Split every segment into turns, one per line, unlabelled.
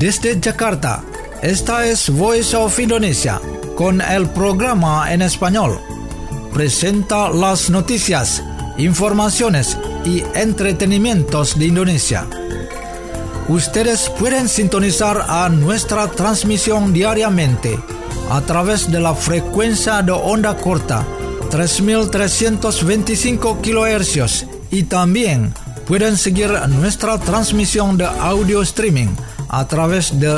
Desde Jakarta, esta es Voice of Indonesia, con el programa en español. Presenta las noticias, informaciones y entretenimientos de Indonesia. Ustedes pueden sintonizar a nuestra transmisión diariamente a través de la frecuencia de onda corta 3.325 kHz y también pueden seguir nuestra transmisión de audio streaming a través de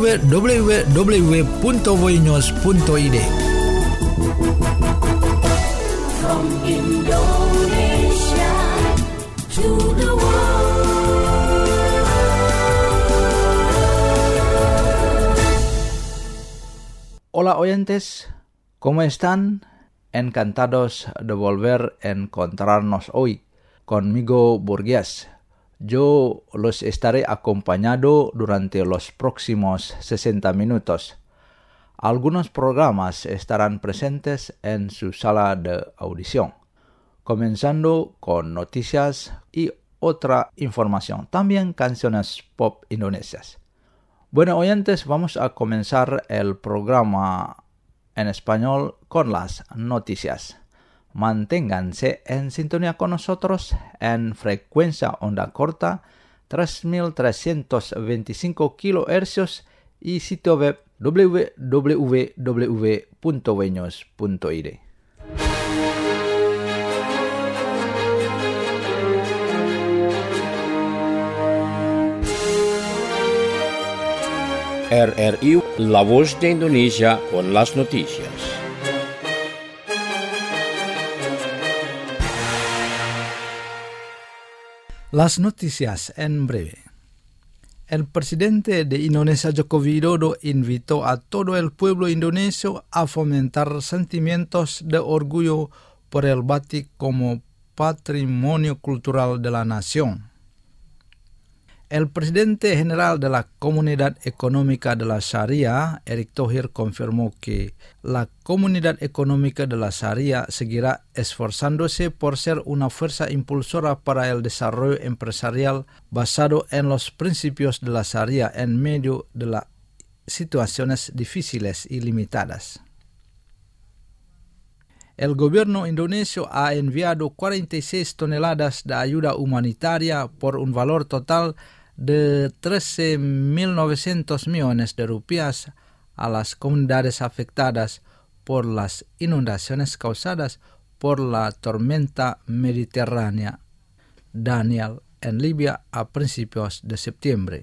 www.voinews.id.
From Indonesia to the world.
Hola oyentes, ¿cómo están? Encantados de volver a encontrarnos hoy. Conmigo Burgués. Yo los estaré acompañando durante los próximos 60 minutos. Algunos programas estarán presentes en su sala de audición, comenzando con noticias y otra información, también canciones pop indonesias. Bueno, oyentes, vamos a comenzar el programa en español con las noticias. Manténganse en sintonía con nosotros en frecuencia onda corta 3.325 kHz y sitio web www.voinews.id.
RRI, La Voz de Indonesia con las noticias.
Las noticias en breve. El presidente de Indonesia, Joko Widodo, invitó a todo el pueblo indonesio a fomentar sentimientos de orgullo por el batik como patrimonio cultural de la nación. El presidente general de la Comunidad Económica de la Sharia, Erick Thohir, confirmó que la Comunidad Económica de la Sharia seguirá esforzándose por ser una fuerza impulsora para el desarrollo empresarial basado en los principios de la Sharia en medio de las situaciones difíciles y limitadas. El gobierno indonesio ha enviado 46 toneladas de ayuda humanitaria por un valor total de 13.900 millones de rupias a las comunidades afectadas por las inundaciones causadas por la tormenta mediterránea Daniel en Libia a principios de septiembre.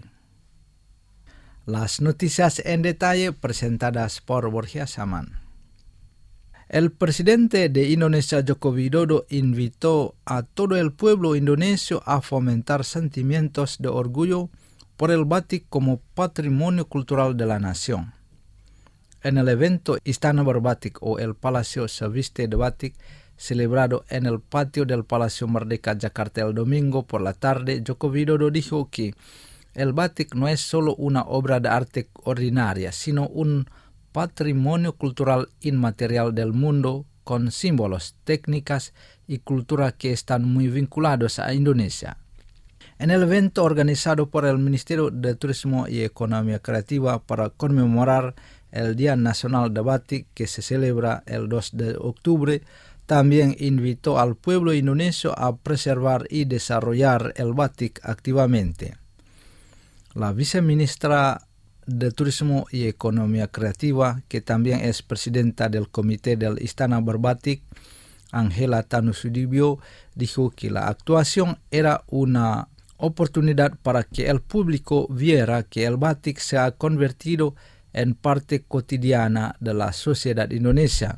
Las noticias en detalle presentadas por Borja Saman. El presidente de Indonesia, Joko Widodo, invitó a todo el pueblo indonesio a fomentar sentimientos de orgullo por el batik como patrimonio cultural de la nación. En el evento Istana Berbatik o el Palacio se viste de batik, celebrado en el patio del Palacio Merdeka, Jakarta el domingo por la tarde, Joko Widodo dijo que el batik no es solo una obra de arte ordinaria, sino un patrimonio cultural inmaterial del mundo con símbolos, técnicas y cultura que están muy vinculados a Indonesia. En el evento organizado por el Ministerio de Turismo y Economía Creativa para conmemorar el Día Nacional de Batik que se celebra el 2 de octubre, también invitó al pueblo indonesio a preservar y desarrollar el batik activamente. La viceministra de Turismo y Economía Creativa, que también es presidenta del comité del Istana Berbatik, Angela Tanusudibio, dijo que la actuación era una oportunidad para que el público viera que el batik se ha convertido en parte cotidiana de la sociedad indonesia.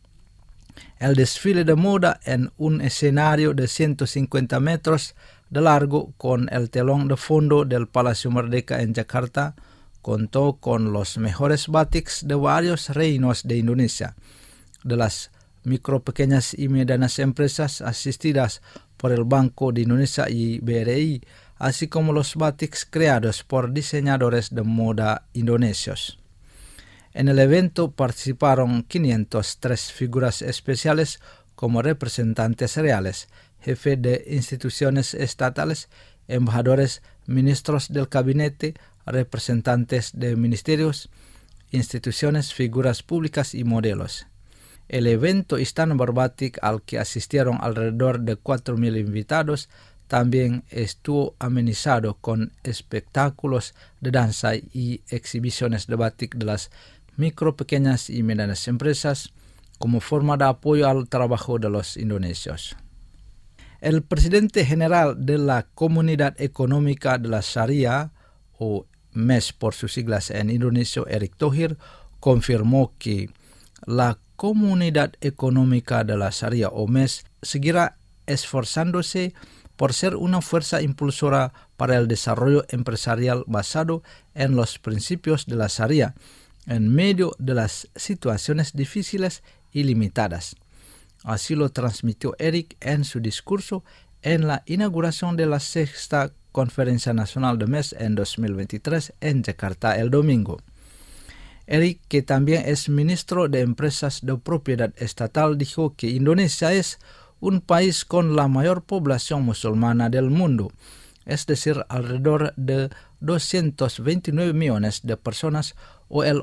El desfile de moda en un escenario de 150 metros de largo con el telón de fondo del Palacio Merdeka en Jakarta contó con los mejores batiks de varios reinos de Indonesia, de las micro, pequeñas y medianas empresas asistidas por el Banco de Indonesia y BRI, así como los batiks creados por diseñadores de moda indonesios. En el evento participaron 503 figuras especiales como representantes reales, jefes de instituciones estatales, embajadores, ministros del gabinete, representantes de ministerios, instituciones, figuras públicas y modelos. El evento Istana Batik, al que asistieron alrededor de 4.000 invitados, también estuvo amenizado con espectáculos de danza y exhibiciones de batik de las micro, pequeñas y medianas empresas como forma de apoyo al trabajo de los indonesios. El presidente general de la Comunidad Económica de la Sharia, o MES por sus siglas en indonesio, Erick Thohir, confirmó que la Comunidad Económica de la Sharia, o MES, seguirá esforzándose por ser una fuerza impulsora para el desarrollo empresarial basado en los principios de la Sharia, en medio de las situaciones difíciles y limitadas. Así lo transmitió Erick en su discurso en la inauguración de la 6ª Conferencia Nacional de MES en 2023 en Jakarta el domingo. Erick, que también es ministro de Empresas de Propiedad Estatal, dijo que Indonesia es un país con la mayor población musulmana del mundo, es decir, alrededor de 229 millones de personas o el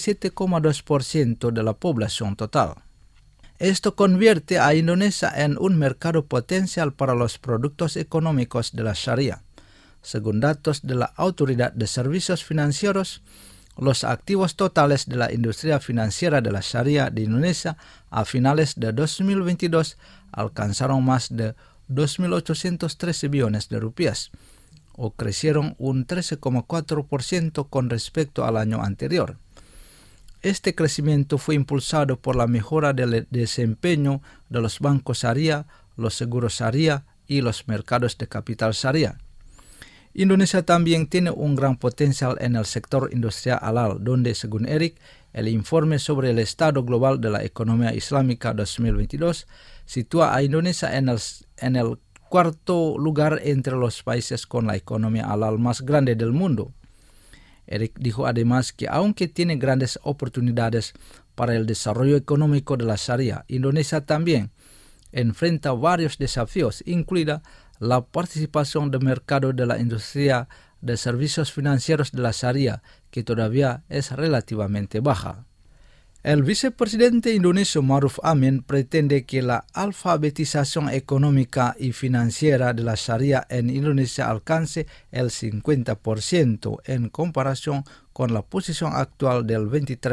87,2% de la población total. Esto convierte a Indonesia en un mercado potencial para los productos económicos de la Sharia. Según datos de la Autoridad de Servicios Financieros, los activos totales de la industria financiera de la Sharia de Indonesia a finales de 2022 alcanzaron más de 2.813 billones de rupias, o crecieron un 13,4% con respecto al año anterior. Este crecimiento fue impulsado por la mejora del desempeño de los bancos Sharia, los seguros Sharia y los mercados de capital Sharia. Indonesia también tiene un gran potencial en el sector industrial halal, donde, según Erick, el informe sobre el estado global de la economía islámica 2022 sitúa a Indonesia en el cuarto lugar entre los países con la economía halal más grande del mundo. Erick dijo además que aunque tiene grandes oportunidades para el desarrollo económico de la Sharia, Indonesia también enfrenta varios desafíos, incluida la participación de mercado de la industria de servicios financieros de la Sharia, que todavía es relativamente baja. El vicepresidente indonesio Ma'ruf Amin pretende que la alfabetización económica y financiera de la Sharia en Indonesia alcance el 50% en comparación con la posición actual del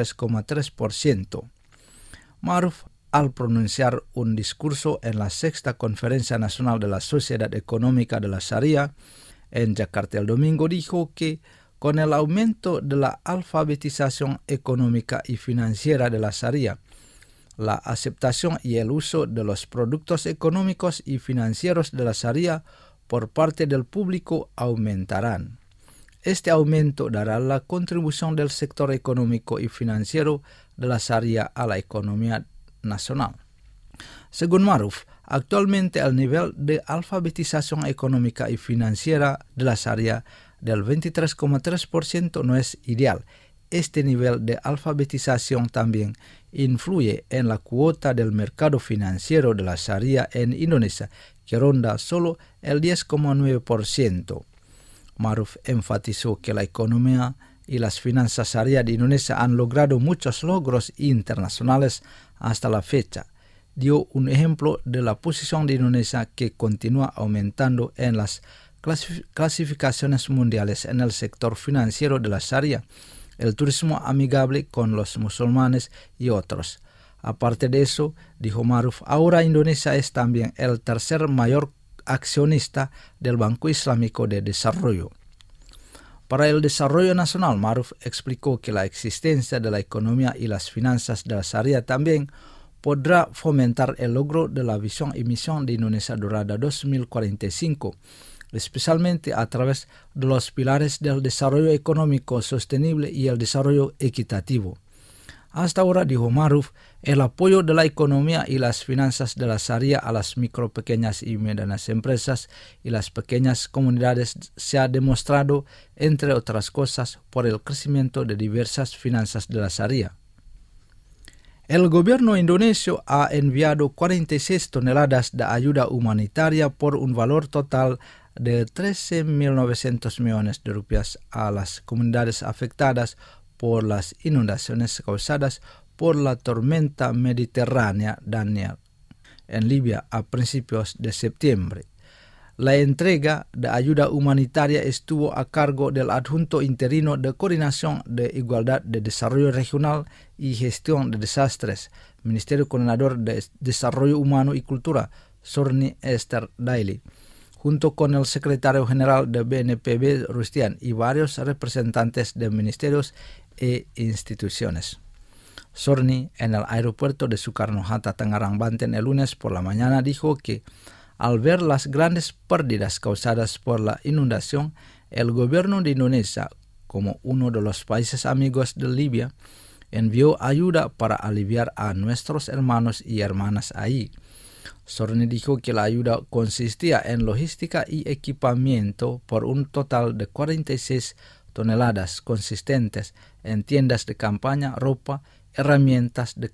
23,3%. Ma'ruf, al pronunciar un discurso en la 6ª Conferencia Nacional de la Sociedad Económica de la Sharia en Jakarta el domingo, dijo que con el aumento de la alfabetización económica y financiera de la Sharia, la aceptación y el uso de los productos económicos y financieros de la Sharia por parte del público aumentarán. Este aumento dará la contribución del sector económico y financiero de la Sharia a la economía nacional. Según Ma'ruf, actualmente el nivel de alfabetización económica y financiera de la Sharia del 23,3% no es ideal. Este nivel de alfabetización también influye en la cuota del mercado financiero de la Sharia en Indonesia, que ronda solo el 10,9%. Ma'ruf enfatizó que la economía y las finanzas Sharia de Indonesia han logrado muchos logros internacionales hasta la fecha. Dio un ejemplo de la posición de Indonesia, que continúa aumentando en las clasificaciones mundiales en el sector financiero de la Sharia, el turismo amigable con los musulmanes y otros. Aparte de eso, dijo Ma'ruf, ahora Indonesia es también el tercer mayor accionista del Banco Islámico de Desarrollo. Para el desarrollo nacional, Ma'ruf explicó que la existencia de la economía y las finanzas de la Sharia también podrá fomentar el logro de la visión y misión de Indonesia Dorada 2045, especialmente a través de los pilares del desarrollo económico sostenible y el desarrollo equitativo. Hasta ahora, dijo Ma'ruf, el apoyo de la economía y las finanzas de la Sharia a las micro, pequeñas y medianas empresas y las pequeñas comunidades se ha demostrado, entre otras cosas, por el crecimiento de diversas finanzas de la Sharia. El gobierno indonesio ha enviado 46 toneladas de ayuda humanitaria por un valor total de 13.900 millones de rupias a las comunidades afectadas por las inundaciones causadas por la tormenta mediterránea Daniel en Libia a principios de septiembre. La entrega de ayuda humanitaria estuvo a cargo del adjunto interino de Coordinación de Igualdad de Desarrollo Regional y Gestión de Desastres, Ministerio Coordinador de Desarrollo Humano y Cultura, Sorni Esther Daily, junto con el secretario general de BNPB, Rustian, y varios representantes de ministerios e instituciones. Sorni, en el aeropuerto de Soekarno-Hatta, Tangerang, Banten, el lunes por la mañana, dijo que al ver las grandes pérdidas causadas por la inundación, el gobierno de Indonesia, como uno de los países amigos de Libia, envió ayuda para aliviar a nuestros hermanos y hermanas ahí. Sorni dijo que la ayuda consistía en logística y equipamiento por un total de 46 toneladas consistentes en tiendas de campaña, ropa, herramientas de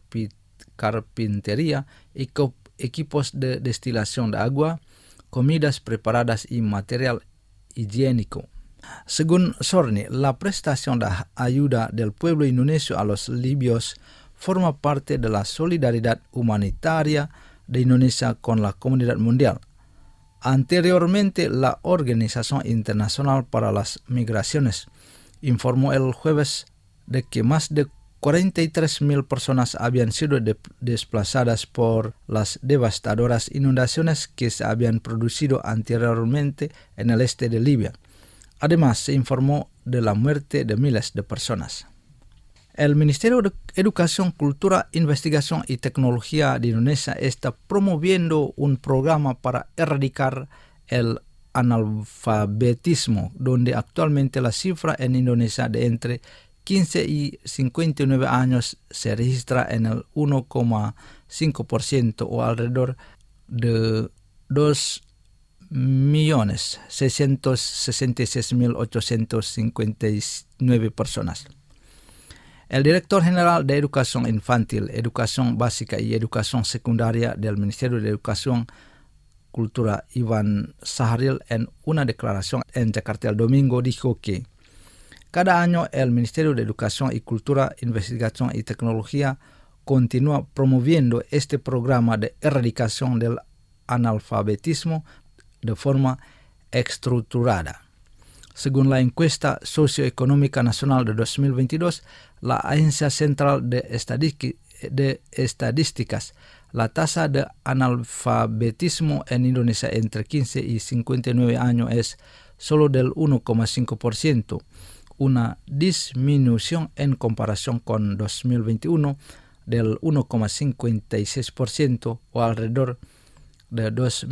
carpintería, equipos de destilación de agua, comidas preparadas y material higiénico. Según Sorni, la prestación de ayuda del pueblo indonesio a los libios forma parte de la solidaridad humanitaria de Indonesia con la comunidad mundial. Anteriormente, la Organización Internacional para las Migraciones informó el jueves de que más de 43.000 personas habían sido desplazadas por las devastadoras inundaciones que se habían producido anteriormente en el este de Libia. Además, se informó de la muerte de miles de personas. El Ministerio de Educación, Cultura, Investigación y Tecnología de Indonesia está promoviendo un programa para erradicar el analfabetismo, donde actualmente la cifra en Indonesia de entre 15 y 59 años se registra en el 1,5% o alrededor de 2.666.859 personas. El director general de Educación Infantil, Educación Básica y Educación Secundaria del Ministerio de Educación Cultura, Ivan Saharil, en una declaración en Jakarta el domingo, dijo que cada año el Ministerio de Educación y Cultura, Investigación y Tecnología continúa promoviendo este programa de erradicación del analfabetismo de forma estructurada. Según la encuesta socioeconómica nacional de 2022, la Agencia Central de Estadísticas, la tasa de analfabetismo en Indonesia entre 15 y 59 años es solo del 1,5%, una disminución en comparación con 2021 del 1,56% o alrededor de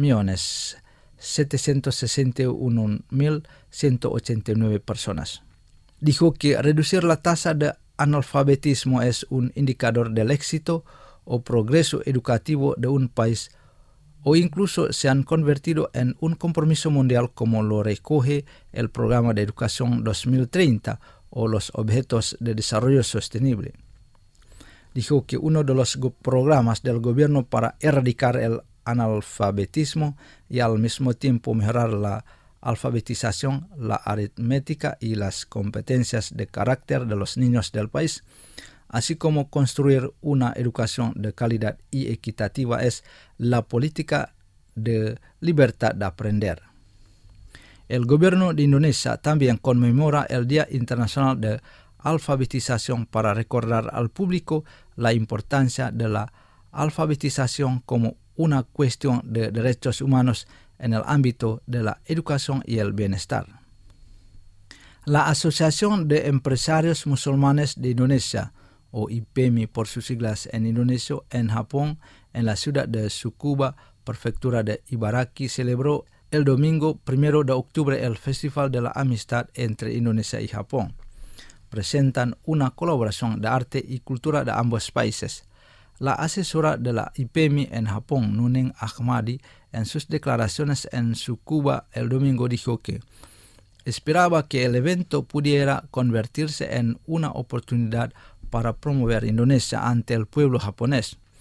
2.761.189 personas. Dijo que reducir la tasa de analfabetismo es un indicador del éxito o progreso educativo de un país o incluso se han convertido en un compromiso mundial como lo recoge el Programa de Educación 2030 o los Objetivos de Desarrollo Sostenible. Dijo que uno de los programas del gobierno para erradicar el analfabetismo y al mismo tiempo mejorar la alfabetización, la aritmética y las competencias de carácter de los niños del país, así como construir una educación de calidad y equitativa, es la política de libertad de aprender. El gobierno de Indonesia también conmemora el Día Internacional de Alfabetización para recordar al público la importancia de la alfabetización como una cuestión de derechos humanos en el ámbito de la educación y el bienestar. La Asociación de Empresarios Musulmanes de Indonesia, o IPEMI por sus siglas en indonesio, en Japón, en la ciudad de Tsukuba, prefectura de Ibaraki, celebró el domingo 1 de octubre el Festival de la Amistad entre Indonesia y Japón. Presentan una colaboración de arte y cultura de ambos países. La asesora de la IPEMI en Japón, Nuning Ahmadi, en sus declaraciones en Tsukuba el domingo dijo que esperaba que el evento pudiera convertirse en una oportunidad para promover Indonesia ante el pueblo japonés.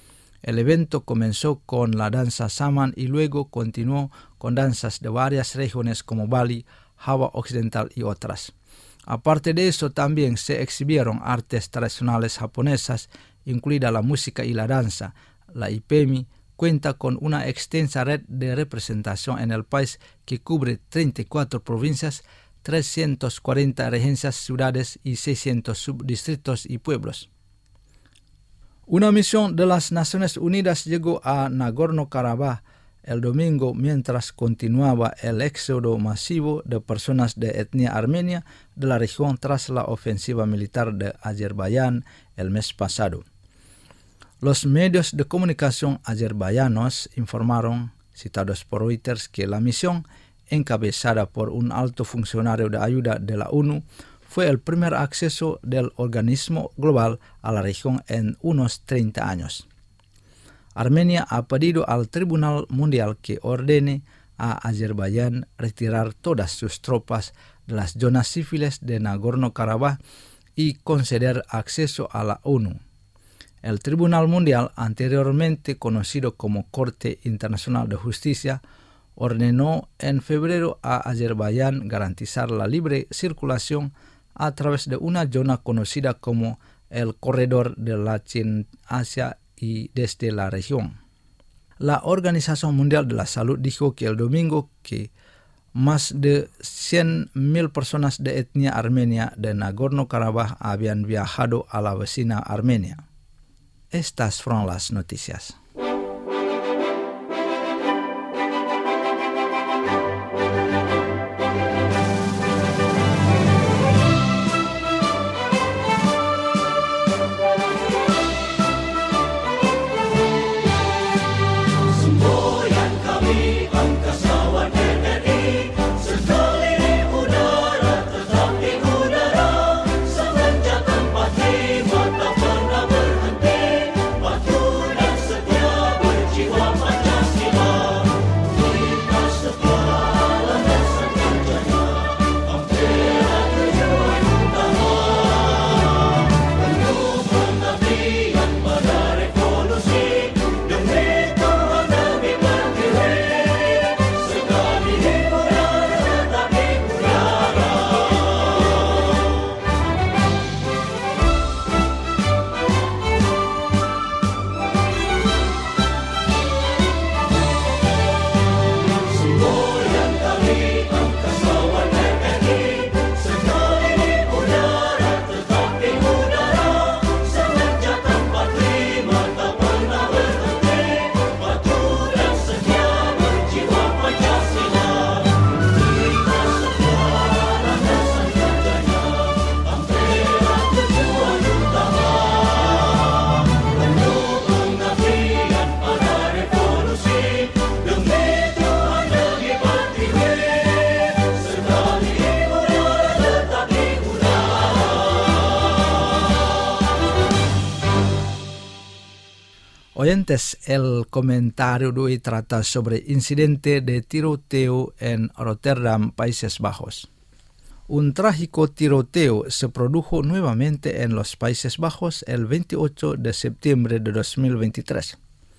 El evento comenzó con la danza Saman y luego continuó con danzas de varias regiones como Bali, Java Occidental y otras. Aparte de eso, también se exhibieron artes tradicionales japonesas, incluida la música y la danza. La IPEMI cuenta con una extensa red de representación en el país que cubre 34 provincias, 340 regencias, ciudades y 600 subdistritos y pueblos. Una misión de las Naciones Unidas llegó a Nagorno-Karabaj el domingo mientras continuaba el éxodo masivo de personas de etnia armenia de la región tras la ofensiva militar de Azerbaiyán el mes pasado. Los medios de comunicación azerbaiyanos informaron, citados por Reuters, que la misión, encabezada por un alto funcionario de ayuda de la ONU, fue el primer acceso del organismo global a la región en unos 30 años. Armenia ha pedido al Tribunal Mundial que ordene a Azerbaiyán retirar todas sus tropas de las zonas civiles de Nagorno-Karabaj y conceder acceso a la ONU. El Tribunal Mundial, anteriormente conocido como Corte Internacional de Justicia, ordenó en febrero a Azerbaiyán garantizar la libre circulación a través de una zona conocida como el Corredor de la Chin-Asia y desde la región. La Organización Mundial de la Salud dijo que el domingo que más de 100.000 personas de etnia armenia de Nagorno-Karabaj habían viajado a la vecina Armenia. Estas fueron las noticias. Oyentes, el comentario de hoy trata sobre incidente de tiroteo en Rotterdam, Países Bajos. Un trágico tiroteo se produjo nuevamente en los Países Bajos el 28 de septiembre de 2023.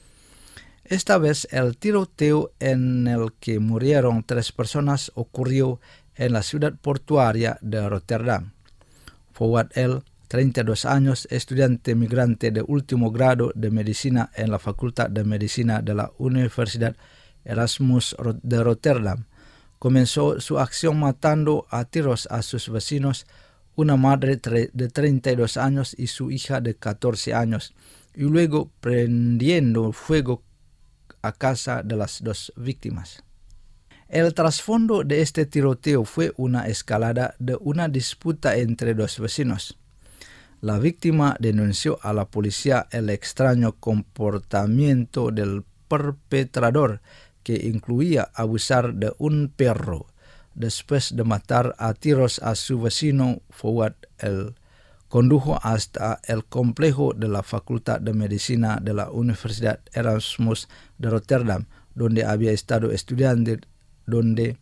Esta vez el tiroteo en el que murieron 3 personas ocurrió en la ciudad portuaria de Rotterdam. Fouad El, 32 años, estudiante migrante de último grado de medicina en la Facultad de Medicina de la Universidad Erasmus de Rotterdam, comenzó su acción matando a tiros a sus vecinos, una madre de 32 años y su hija de 14 años, y luego prendiendo fuego a casa de las 2 víctimas. El trasfondo de este tiroteo fue una escalada de una disputa entre 2 vecinos. La víctima denunció a la policía el extraño comportamiento del perpetrador, que incluía abusar de un perro. Después de matar a tiros a su vecino, Fouad El condujo hasta el complejo de la Facultad de Medicina de la Universidad Erasmus de Rotterdam, donde había estado estudiante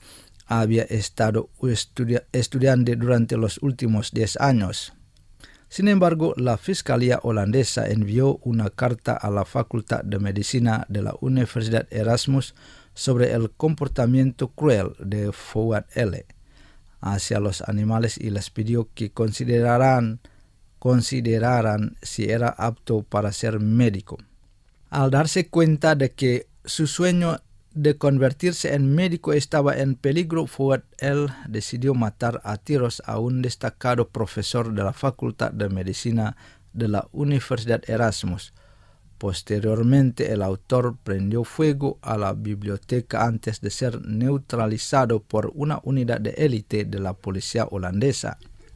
durante los últimos 10 años. Sin embargo, la Fiscalía holandesa envió una carta a la Facultad de Medicina de la Universidad Erasmus sobre el comportamiento cruel de Fouad L. hacia los animales y les pidió que consideraran si era apto para ser médico. Al darse cuenta de que su sueño de convertirse en médico estaba en peligro, Fouad L. decidió matar a tiros a un destacado profesor de la Facultad de Medicina de la Universidad Erasmus. Posteriormente, el autor prendió fuego a la biblioteca antes de ser neutralizado por una unidad de élite de la policía holandesa.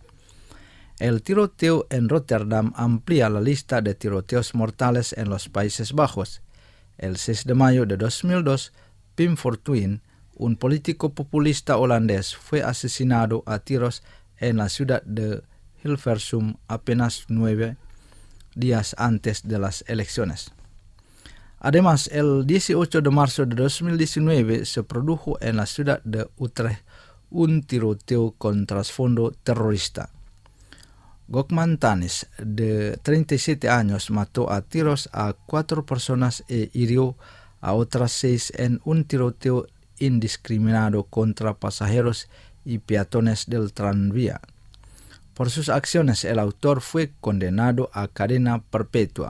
El tiroteo en Rotterdam amplía la lista de tiroteos mortales en los Países Bajos. El 6 de mayo de 2002, Pim Fortuyn, un político populista holandés, fue asesinado a tiros en la ciudad de Hilversum apenas 9 días antes de las elecciones. Además, el 18 de marzo de 2019 se produjo en la ciudad de Utrecht un tiroteo con trasfondo terrorista. Gokman Tanis, de 37 años, mató a tiros a 4 personas e hirió a otras 6 en un tiroteo indiscriminado contra pasajeros y peatones del tranvía. Por sus acciones, el autor fue condenado a cadena perpetua.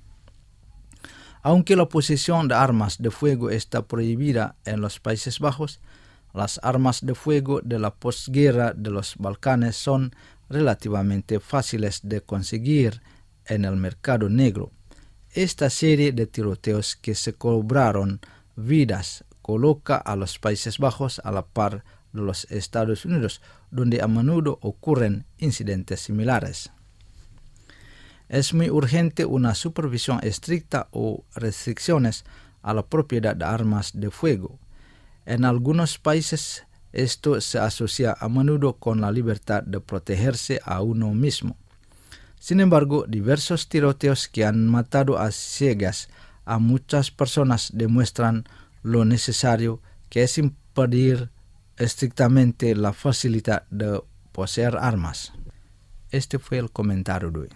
Aunque la posesión de armas de fuego está prohibida en los Países Bajos, las armas de fuego de la posguerra de los Balcanes son relativamente fáciles de conseguir en el mercado negro. Esta serie de tiroteos que se cobraron vidas coloca a los Países Bajos a la par de los Estados Unidos, donde a menudo ocurren incidentes similares. Es muy urgente una supervisión estricta o restricciones a la propiedad de armas de fuego. En algunos países esto se asocia a menudo con la libertad de protegerse a uno mismo. Sin embargo, diversos tiroteos que han matado a ciegas a muchas personas demuestran lo necesario que es impedir estrictamente la facilidad de poseer armas. Este fue el comentario de hoy.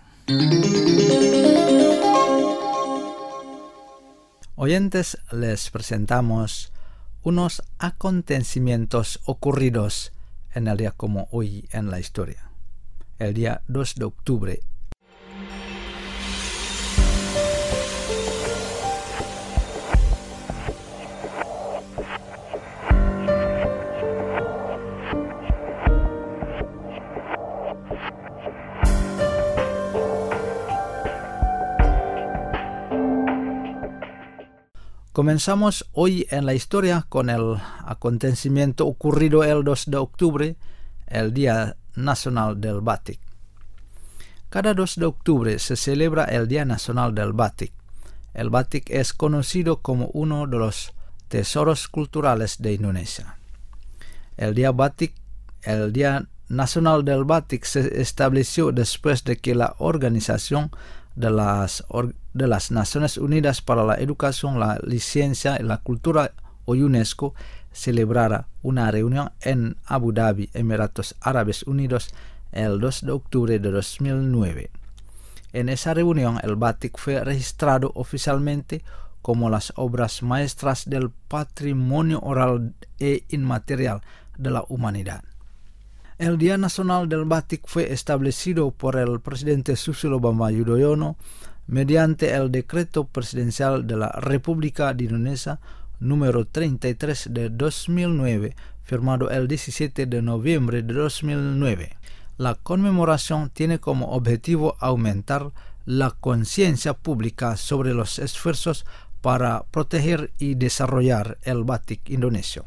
Oyentes, les presentamos unos acontecimientos ocurridos en el día como hoy en la historia. El día 2 de octubre. Comenzamos hoy en la historia con el acontecimiento ocurrido el 2 de octubre, el Día Nacional del Batik. Cada 2 de octubre se celebra el Día Nacional del Batik. El batik es conocido como uno de los tesoros culturales de Indonesia. El Día Nacional del Batik se estableció después de que la Organización de las Naciones Unidas para la Educación, la Ciencia y la Cultura, o UNESCO, celebrara una reunión en Abu Dhabi, Emiratos Árabes Unidos, el 2 de octubre de 2009. En esa reunión, el batik fue registrado oficialmente como las obras maestras del patrimonio oral e inmaterial de la humanidad. El Día Nacional del Batik fue establecido por el presidente Susilo Bambang Yudhoyono mediante el Decreto Presidencial de la República de Indonesia número 33 de 2009, firmado el 17 de noviembre de 2009. La conmemoración tiene como objetivo aumentar la conciencia pública sobre los esfuerzos para proteger y desarrollar el batik indonesio.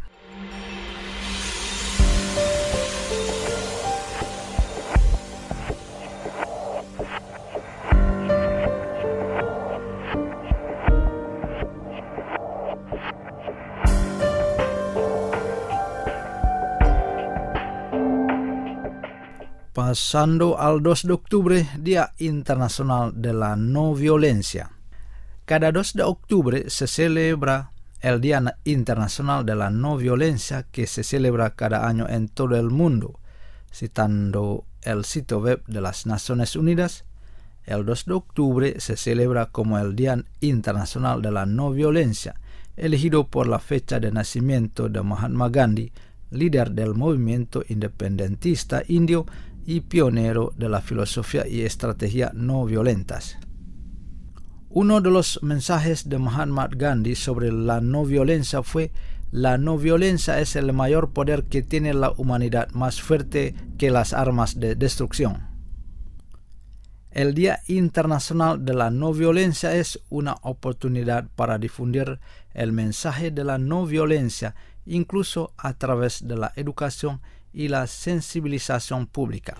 Pasando al 2 de octubre, Día Internacional de la No Violencia. Cada 2 de octubre se celebra el Día Internacional de la No Violencia, que se celebra cada año en todo el mundo. Citando el sitio web de las Naciones Unidas, el 2 de octubre se celebra como el Día Internacional de la No Violencia, elegido por la fecha de nacimiento de Mahatma Gandhi, líder del movimiento independentista indio y pionero de la filosofía y estrategia no violentas. Uno de los mensajes de Mahatma Gandhi sobre la no violencia fue: la no violencia es el mayor poder que tiene la humanidad, más fuerte que las armas de destrucción. El Día Internacional de la No Violencia es una oportunidad para difundir el mensaje de la no violencia, incluso a través de la educación y la sensibilización pública.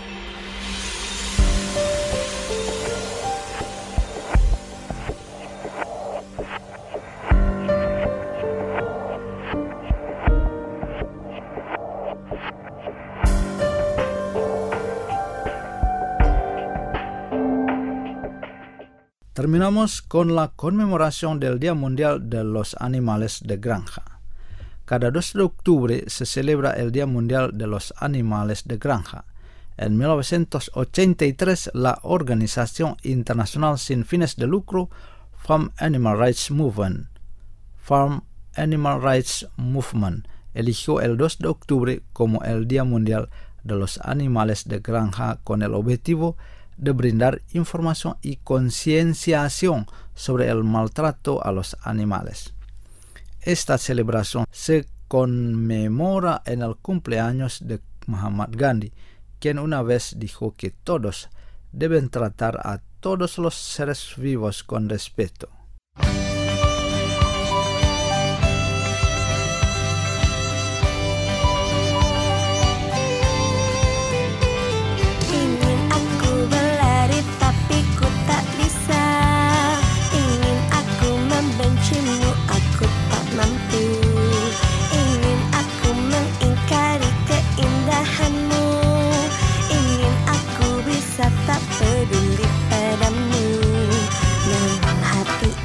Terminamos con la conmemoración del Día Mundial de los Animales de Granja. Cada 2 de octubre se celebra el Día Mundial de los Animales de Granja. En 1983, la Organización Internacional sin fines de lucro Farm Animal Rights Movement eligió el 2 de octubre como el Día Mundial de los Animales de Granja con el objetivo de brindar información y concienciación sobre el maltrato a los animales. Esta celebración se conmemora en el cumpleaños de Mahatma Gandhi, quien una vez dijo que todos deben tratar a todos los seres vivos con respeto.
Tak peduli padamu, namun hati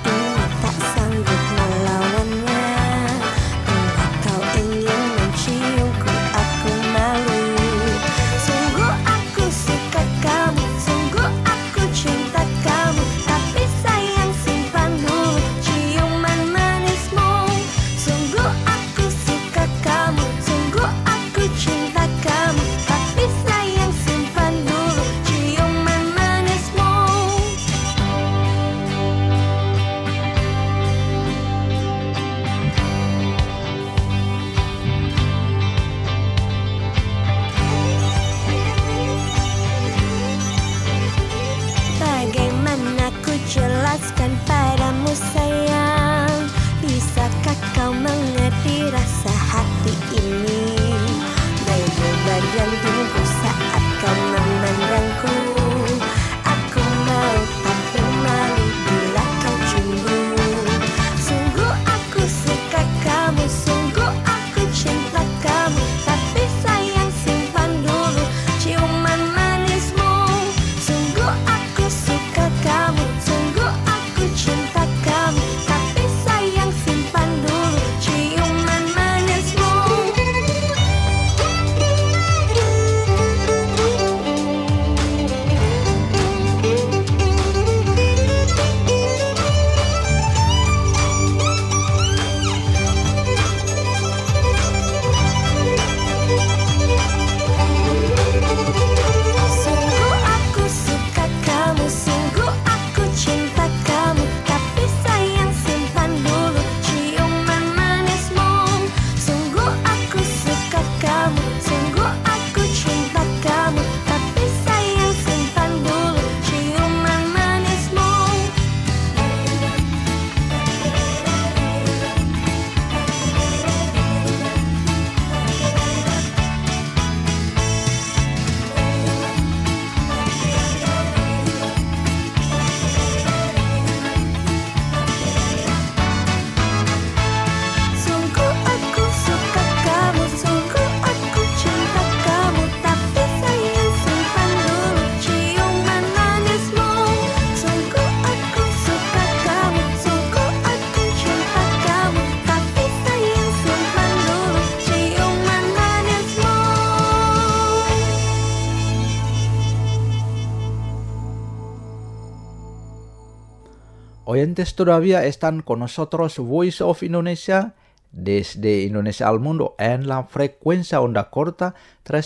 oyentes todavía están con nosotros Voice of Indonesia desde Indonesia al mundo en la frecuencia onda corta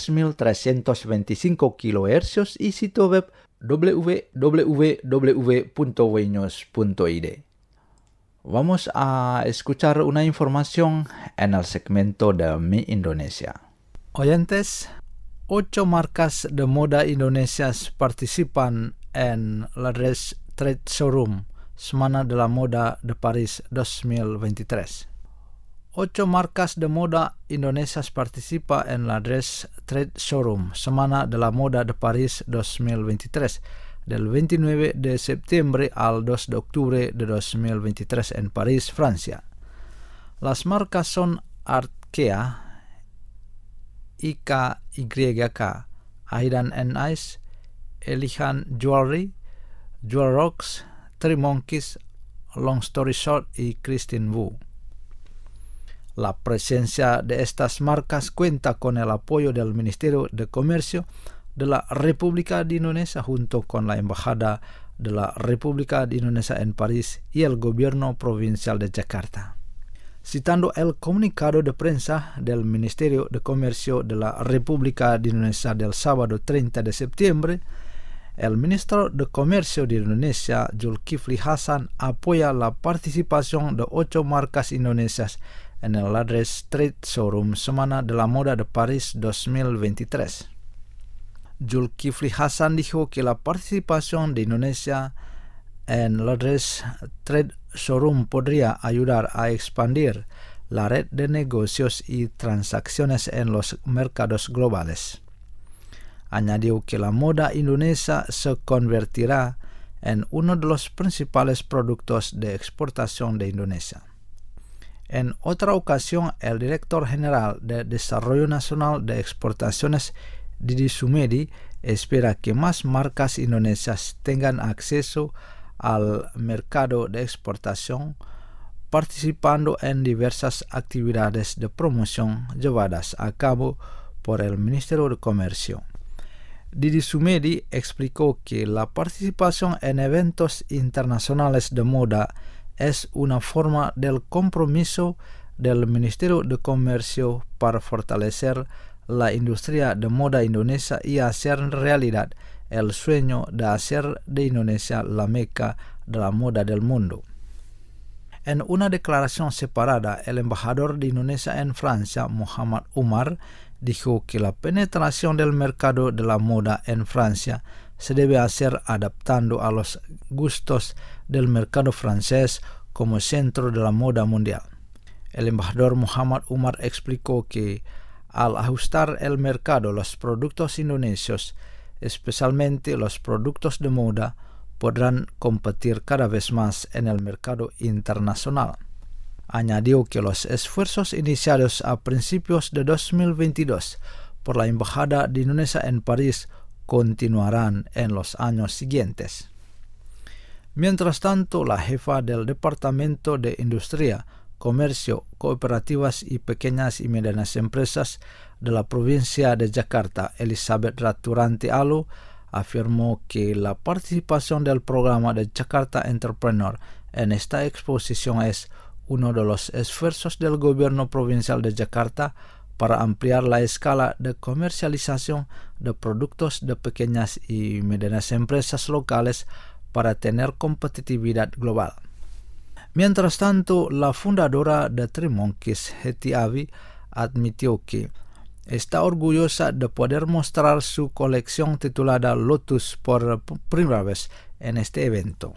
3325 kHz y sitio web www.wnews.id. Vamos a escuchar una información en el segmento de Mi Indonesia.
Oyentes, 8 marcas de moda indonesias participan en la Dress Trade Showroom Semana de la Moda de París 2023. 8 marcas de moda indonesias participan en la Dress Trade Showroom Semana de la Moda de París 2023, del 29 de septiembre al 2 de octubre de 2023 en París, Francia. Las marcas son Artkea, IKYK, Aidan & Ice, Elihan Jewelry, Jewel Rocks, Three Monkeys, Long Story Short y Christine Wu. La presencia de estas marcas cuenta con el apoyo del Ministerio de Comercio de la República de Indonesia junto con la Embajada de la República de Indonesia en París y el Gobierno Provincial de Yakarta. Citando el comunicado de prensa del Ministerio de Comercio de la República de Indonesia del sábado 30 de septiembre, el Ministro de Comercio de Indonesia, Zulkifli Hasan, apoya la participación de 8 marcas indonesias en el Dress Trade Showroom Semana de la Moda de París 2023. Zulkifli Hasan dijo que la participación de Indonesia en el Dress Trade Showroom podría ayudar a expandir la red de negocios y transacciones en los mercados globales. Añadió que la moda indonesia se convertirá en uno de los principales productos de exportación de Indonesia. En otra ocasión, el director general de Desarrollo Nacional de Exportaciones, Didi Sumedi, espera que más marcas indonesias tengan acceso al mercado de exportación, participando en diversas actividades de promoción llevadas a cabo por el Ministerio de Comercio. Didi Sumedi explicó que la participación en eventos internacionales de moda es una forma del compromiso del Ministerio de Comercio para fortalecer la industria de moda indonesia y hacer realidad el sueño de hacer de Indonesia la meca de la moda del mundo. En una declaración separada, el embajador de Indonesia en Francia, Muhammad Umar, dijo que la penetración del mercado de la moda en Francia se debe hacer adaptando a los gustos del mercado francés como centro de la moda mundial. El embajador Muhammad Umar explicó que al ajustar el mercado, los productos indonesios, especialmente los productos de moda, podrán competir cada vez más en el mercado internacional. Añadió que los esfuerzos iniciados a principios de 2022 por la Embajada de Indonesia en París continuarán en los años siguientes. Mientras tanto, la jefa del Departamento de Industria, Comercio, Cooperativas y Pequeñas y Medianas Empresas de la provincia de Yakarta, Elizabeth Raturanti Alu, afirmó que la participación del programa de Jakarta Entrepreneur en esta exposición es uno de los esfuerzos del gobierno provincial de Yakarta para ampliar la escala de comercialización de productos de pequeñas y medianas empresas locales para tener competitividad global. Mientras tanto, la fundadora de Three Monkeys, Hetty Avi, admitió que está orgullosa de poder mostrar su colección titulada Lotus por primera vez en este evento.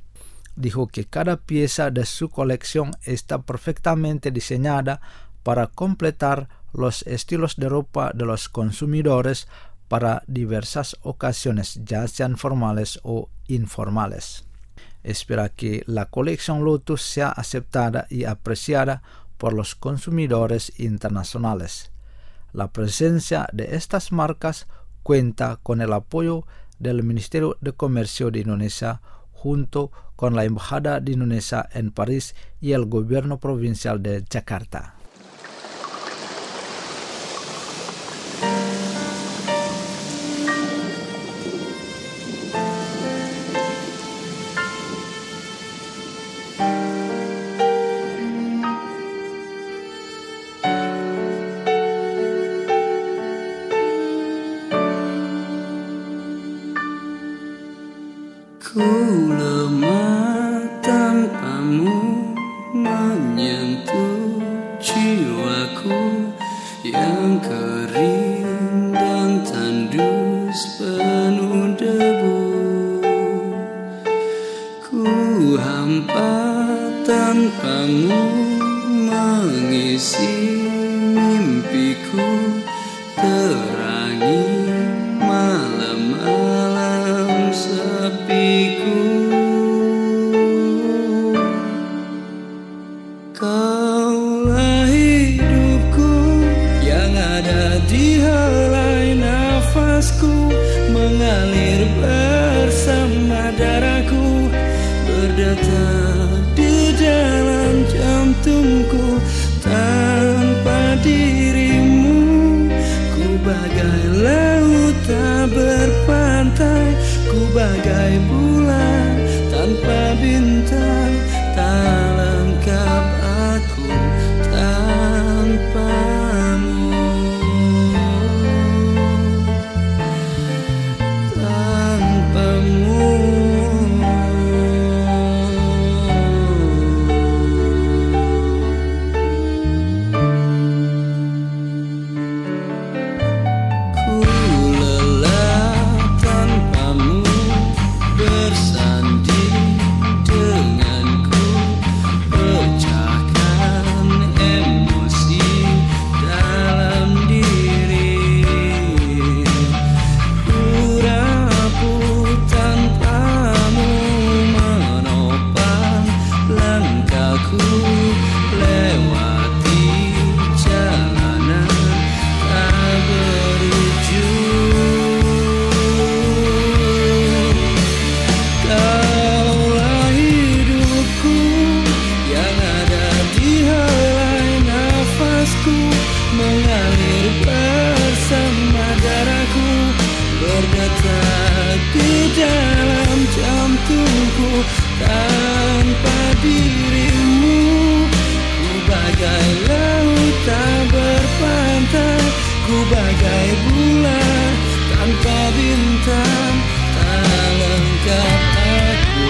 Dijo que cada pieza de su colección está perfectamente diseñada para completar los estilos de ropa de los consumidores para diversas ocasiones, ya sean formales o informales. Espera que la colección Lotus sea aceptada y apreciada por los consumidores internacionales. La presencia de estas marcas cuenta con el apoyo del Ministerio de Comercio de Indonesia junto con la Embajada de Indonesia en París y el Gobierno Provincial de Yakarta.
tanpamu menyentuh jiwaku yang kering dan tandus penuh debu. Ku hampa tanpamu mengisi mimpiku, terangi malam-malam sepiku. Kaulah hidupku yang ada di helai nafasku, mengalir bersama darahku, berdetak di dalam jantungku. Tanpa dirimu ku bagai laut tak berpantai, ku bagai bulan tanpa bintang. Tak lengkap aku tanpamu. Ku lelah tanpamu, bersanding denganku, pecahkan emosi dalam diri. Ku rapuh tanpamu, menopang langkahku, lewati jalanan tak berujung. Kaulah hidupku yang ada di helai nafasku, mengalir bersama darahku, berdetak di dalam jantungku. Tanpa dirimu ku bagai laut tak berpantai, ku bagai bulan tanpa bintang. Tak lengkap aku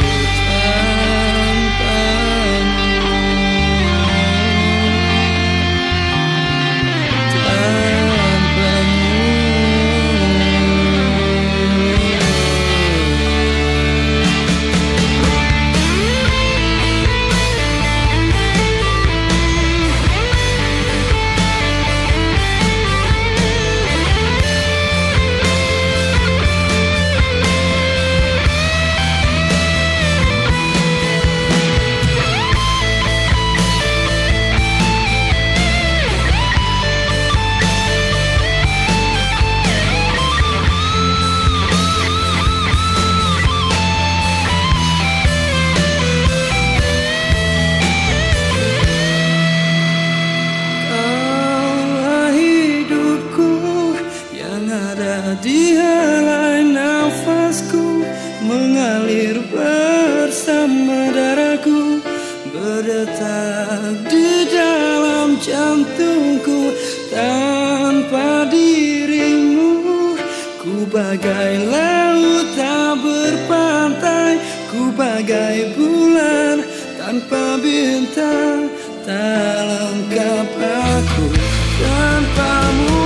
di helai nafasku, mengalir bersama darahku, berdetak di dalam jantungku. Tanpa dirimu ku bagai laut tak berpantai, ku bagai bulan tanpa bintang. Tak lengkap aku tanpamu.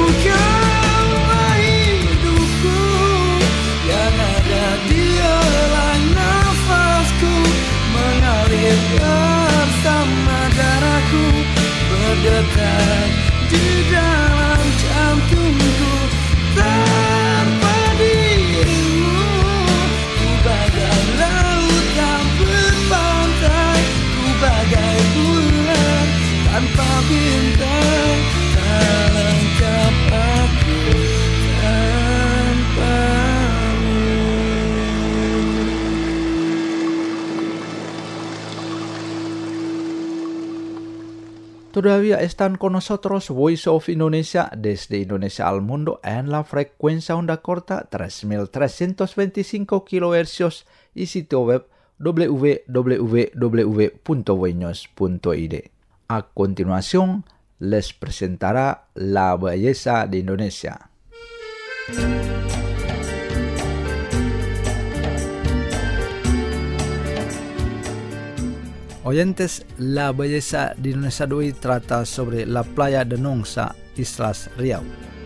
Bersama darahku, berdetak di dalam jantungku. Tanpa dirimu ku bagai laut tak berpantai, ku bagai bulan tanpa bintang. Tak lengkap aku tanpamu.
Todavía están con nosotros Voice of Indonesia desde Indonesia al mundo en la frecuencia onda corta 3325 kHz y sitio web www.voinews.id. A continuación, les presentará la belleza de Indonesia.
Oyentes, la belleza de Indonesia de hoy trata sobre la playa de Nongsa, Islas Riau.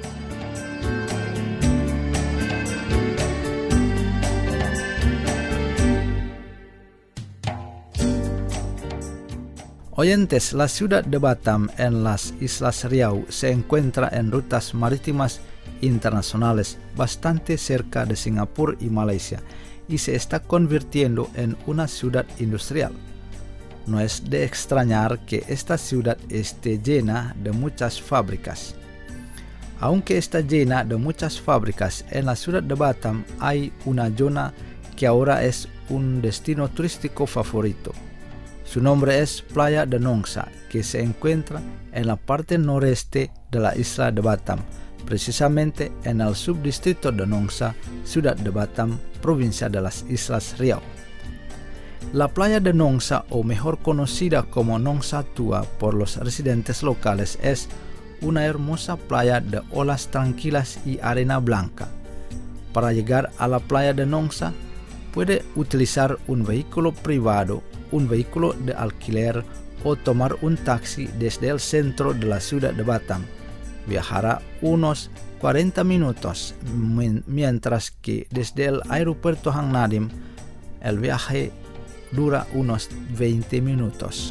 Oyentes, la ciudad de Batam en las Islas Riau se encuentra en rutas marítimas internacionales bastante cerca de Singapur y Malaysia y se está convirtiendo en una ciudad industrial. No es de extrañar que esta ciudad esté llena de muchas fábricas. Aunque está llena de muchas fábricas, en la ciudad de Batam hay una zona que ahora es un destino turístico favorito. Su nombre es Playa de Nongsa, que se encuentra en la parte noreste de la isla de Batam, precisamente en el subdistrito de Nongsa, ciudad de Batam, provincia de las Islas Riau. La playa de Nongsa, o mejor conocida como Nongsa Tua por los residentes locales, es una hermosa playa de olas tranquilas y arena blanca. Para llegar a la playa de Nongsa, puede utilizar un vehículo privado, un vehículo de alquiler o tomar un taxi desde el centro de la ciudad de Batam. Viajará unos 40 minutos, mientras que desde el aeropuerto Hang Nadim el viaje dura unos 20 minutos.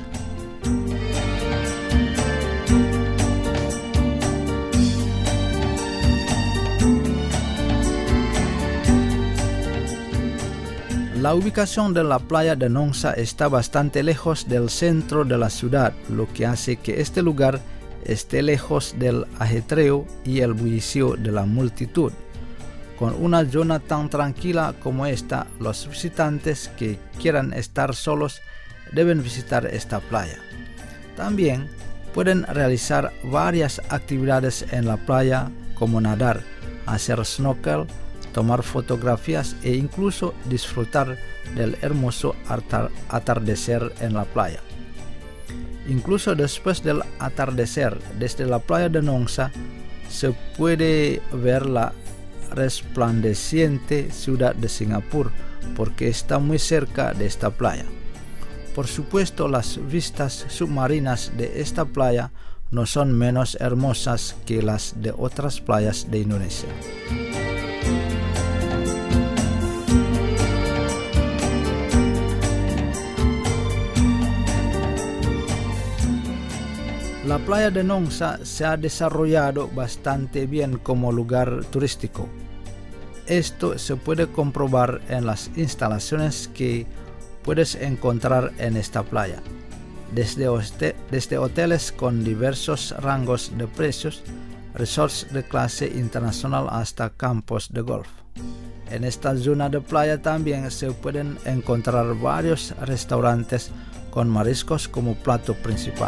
La ubicación de la playa de Nongsa está bastante lejos del centro de la ciudad, lo que hace que este lugar esté lejos del ajetreo y el bullicio de la multitud. Con una zona tan tranquila como esta, los visitantes que quieran estar solos deben visitar esta playa. También pueden realizar varias actividades en la playa, como nadar, hacer snorkel, tomar fotografías e incluso disfrutar del hermoso atardecer en la playa. Incluso después del atardecer, desde la playa de Nongsa se puede ver la resplandeciente ciudad de Singapur, porque está muy cerca de esta playa. Por supuesto, las vistas submarinas de esta playa no son menos hermosas que las de otras playas de Indonesia. La playa de Nongsa se ha desarrollado bastante bien como lugar turístico. Esto se puede comprobar en las instalaciones que puedes encontrar en esta playa, desde hoteles con diversos rangos de precios, resorts de clase internacional hasta campos de golf. En esta zona de playa también se pueden encontrar varios restaurantes con mariscos como plato principal.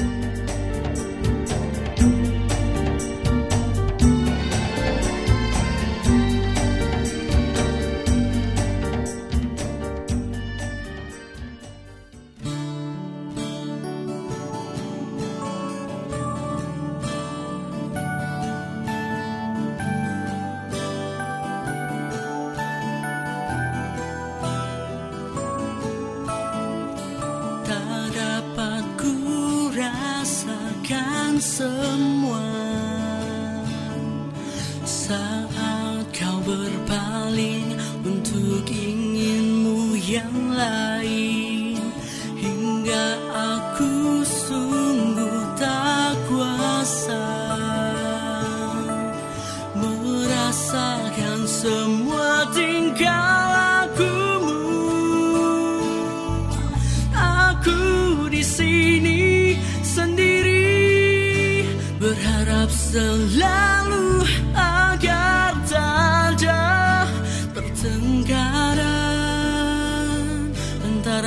Semua saat kau berpaling untuk inginmu yang lain, hingga aku sungguh tak kuasa merasakan semua tingkah lakumu. Aku di sini sendiri, berharap selalu agar tak ada pertengkaran antara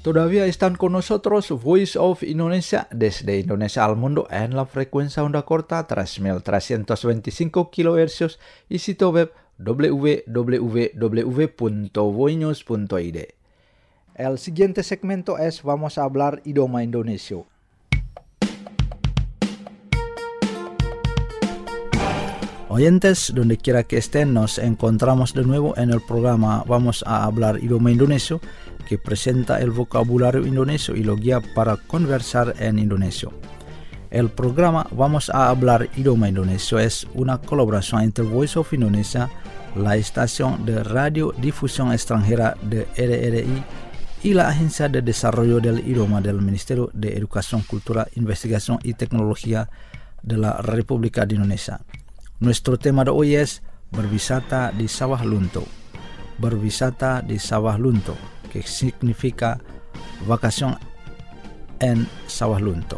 Todavía están con nosotros Voice of Indonesia desde Indonesia al mundo en la frecuencia onda corta 3325 kHz y sitio web www.voinews.id. El siguiente segmento es Vamos a hablar idioma Indonesia. Oyentes, donde quiera que estén, nos encontramos de nuevo en el programa Vamos a hablar idioma Indonesia, que presenta el vocabulario indonesio y lo guía para conversar en indonesio. El programa Vamos a hablar idioma Indonesia es una colaboración entre Voice of Indonesia, la estación de radiodifusión extranjera de RRI y la Agencia de Desarrollo del Idioma del Ministerio de Educación, Cultura, Investigación y Tecnología de la República de Indonesia. Nuestro tema de hoy es berwisata di Sawah Lunto. Berwisata di Sawah Lunto, que significa vacación en Sawah Lunto.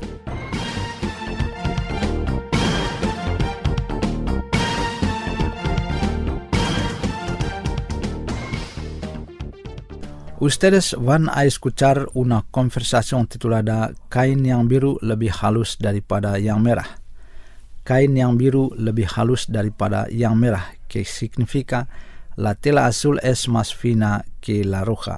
Ustedes van a escuchar una conversación titulada Kain yang biru lebih halus daripada yang merah. Kain yang biru lebih halus daripada yang merah, que significa la tela azul es más fina que la roja.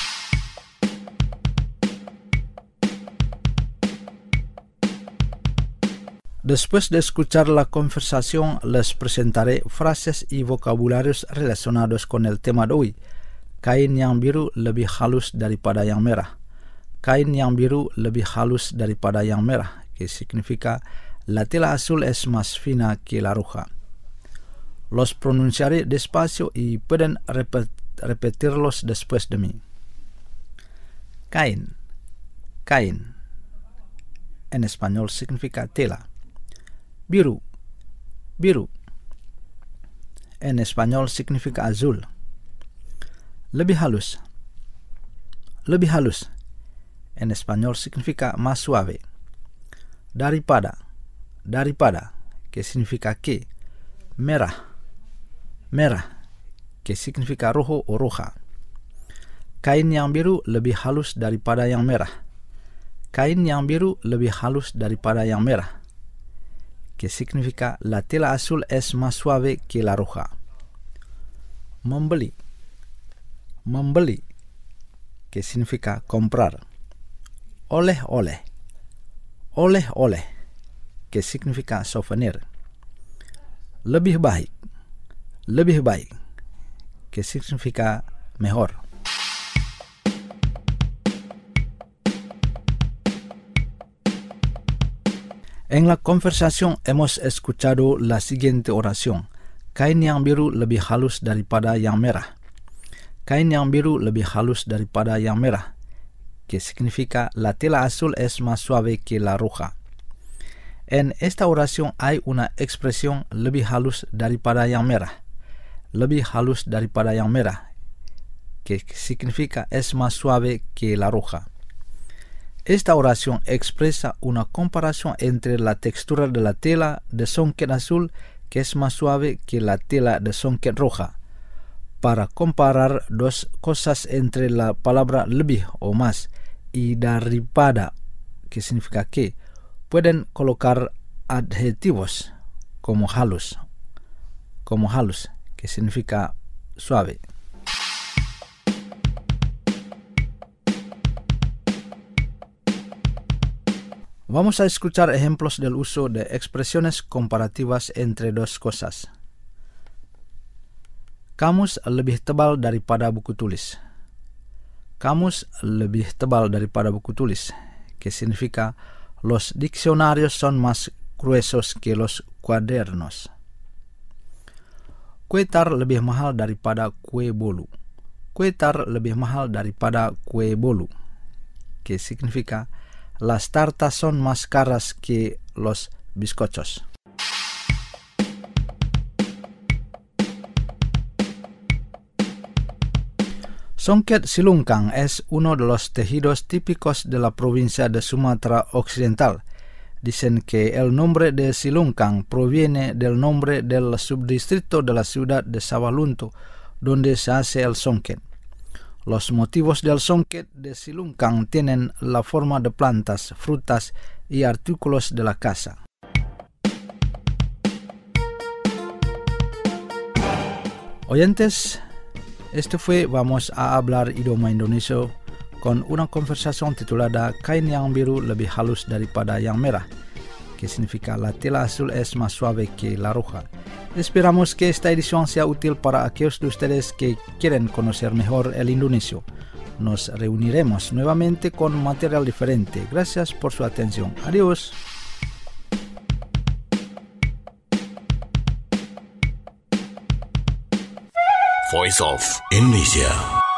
Después de escuchar la conversación, les presentaré frases y vocabularios relacionados con el tema de hoy. Kain yang biru lebih halus daripada yang merah. Kain yang biru lebih halus daripada yang merah, que significa la tela azul es más fina que la roja. Los pronunciaré despacio y pueden repetirlos después de mí. Kain. Kain. En español significa tela. Biru. Biru. En español significa azul. Lebih halus. Lebih halus. En español significa más suave. Daripada. Daripada, que significa que. Merah. Merah, que significa rojo o roja. Kain yang biru lebih halus daripada yang merah. Kain yang biru lebih halus daripada yang merah, que significa la tela azul es más suave que la roja. Membeli. Membeli, que significa comprar. Oleh-oleh. Oleh-oleh, que significa souvenir. Lebih baik. Lebih baik, que significa mejor. En la conversación hemos escuchado la siguiente oración. Kain yang biru lebih halus daripada yang merah. Kain yang biru lebih halus daripada yang merah, que significa la tela azul es más suave que la roja. En esta oración hay una expresión lebih halus daripada yang merah. Lebih halus daripada yang merah, que significa es más suave que la roja. Esta oración expresa una comparación entre la textura de la tela de songket azul, que es más suave que la tela de songket roja. Para comparar dos cosas entre la palabra lebih o más y daripada, que significa que, pueden colocar adjetivos como halus, que significa suave. Vamos a escuchar ejemplos del uso de expresiones comparativas entre dos cosas. Kamus lebih tebal daripada buku tulis. Kamus lebih tebal daripada buku tulis, que significa los diccionarios son más gruesos que los cuadernos. Kue tar lebih mahal daripada kue bolu. Kue tar lebih mahal daripada kue bolu, que significa las tartas son más caras que los bizcochos. Songket Silungkang es uno de los tejidos típicos de la provincia de Sumatra Occidental. Dicen que el nombre de Silungkang proviene del nombre del subdistrito de la ciudad de Sawah Lunto, donde se hace el songket.
Los motivos del son que desiluncan tienen la forma de plantas, frutas y artículos de la casa. Oyentes, vamos a hablar idioma Indonesia con una conversación titulada Kain yang biru lebih halus daripada yang merah, que significa la tela azul es más suave que la roja. Esperamos que esta edición sea útil para aquellos de ustedes que quieren conocer mejor el indonesio. Nos reuniremos nuevamente con material diferente. Gracias por su atención. Adiós.
Voice of Indonesia.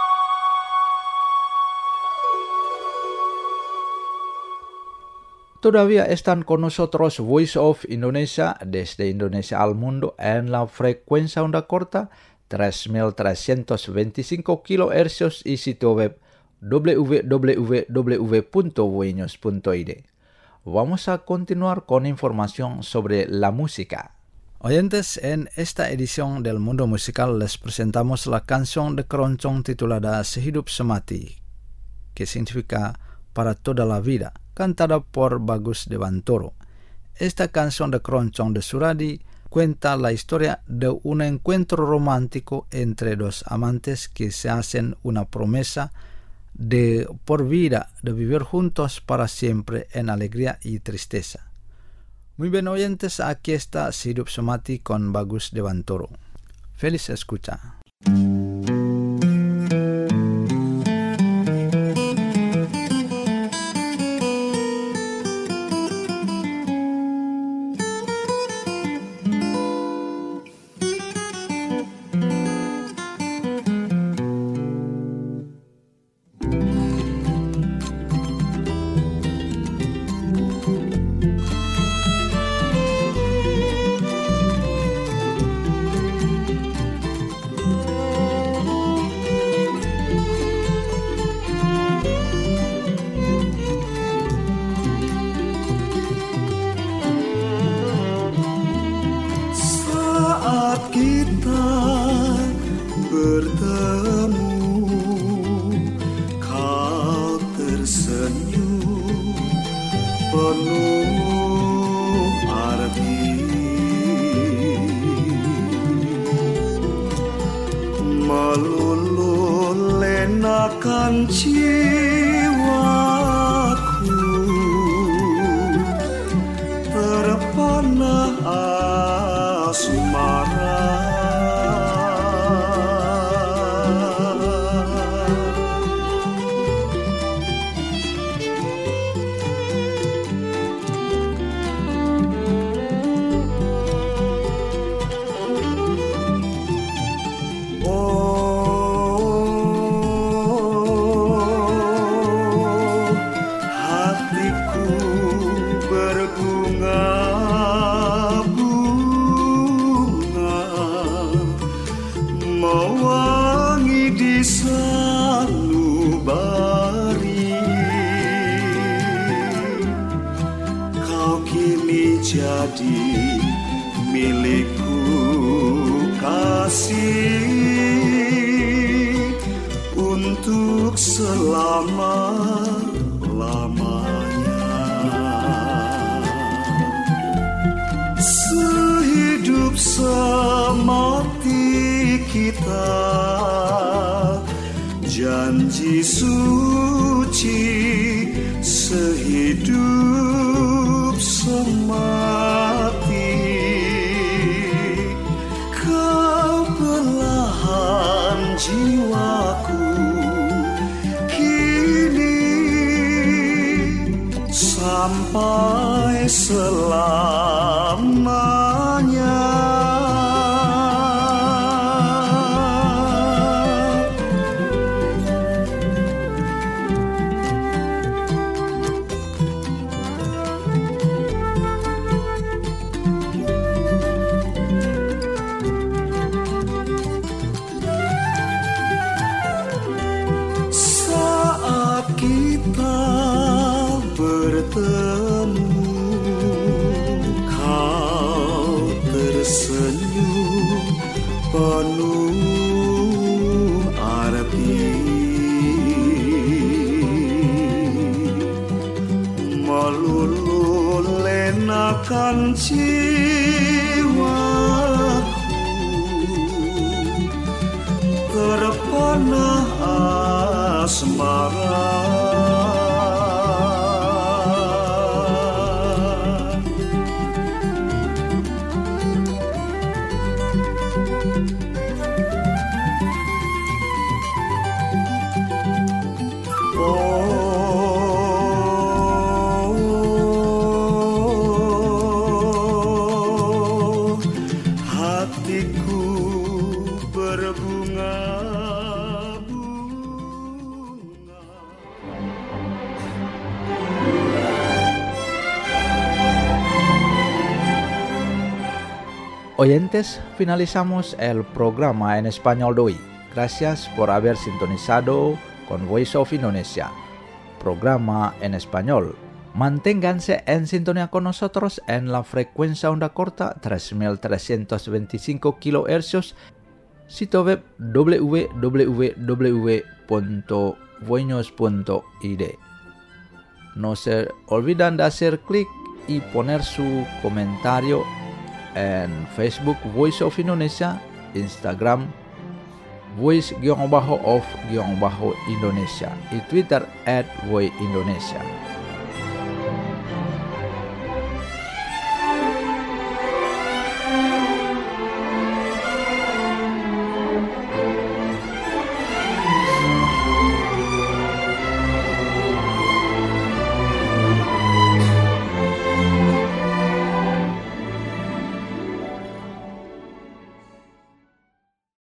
Todavía están con nosotros Voice of Indonesia desde Indonesia al mundo en la frecuencia onda corta 3325 kHz y sitio web www.voinews.id. Vamos a continuar con información sobre la música.
Oyentes, en esta edición del Mundo Musical les presentamos la canción de Keroncong titulada Sehidup Semati, que significa para toda la vida, cantada por Bagus Dewantoro. Esta canción de Keroncong de Suradi cuenta la historia de un encuentro romántico entre dos amantes que se hacen una promesa de por vida de vivir juntos para siempre en alegría y tristeza. Muy bien, oyentes, aquí está Sehidup Semati con Bagus Dewantoro. Feliz escucha.
Meluluhlenakan jiwaku, terpana asmara. Jadi milikku kasih untuk selama-lamanya. Sehidup semati kita, janji suci sehidup semati. Kau belahan jiwaku kini sampai selamanya. Bertemu, kau tersenyum penuh arti. harapan jiwaku terpana asmara.
Oyentes, finalizamos el programa en español de hoy. Gracias por haber sintonizado con Voice of Indonesia, programa en español. Manténganse en sintonía con nosotros en la frecuencia onda corta 3325 kHz, sitio web www.voinos.id. No se olviden de hacer clic y poner su comentario en Facebook Voice of Indonesia, Instagram Voice_of_Indonesia y Twitter @voiceindonesia.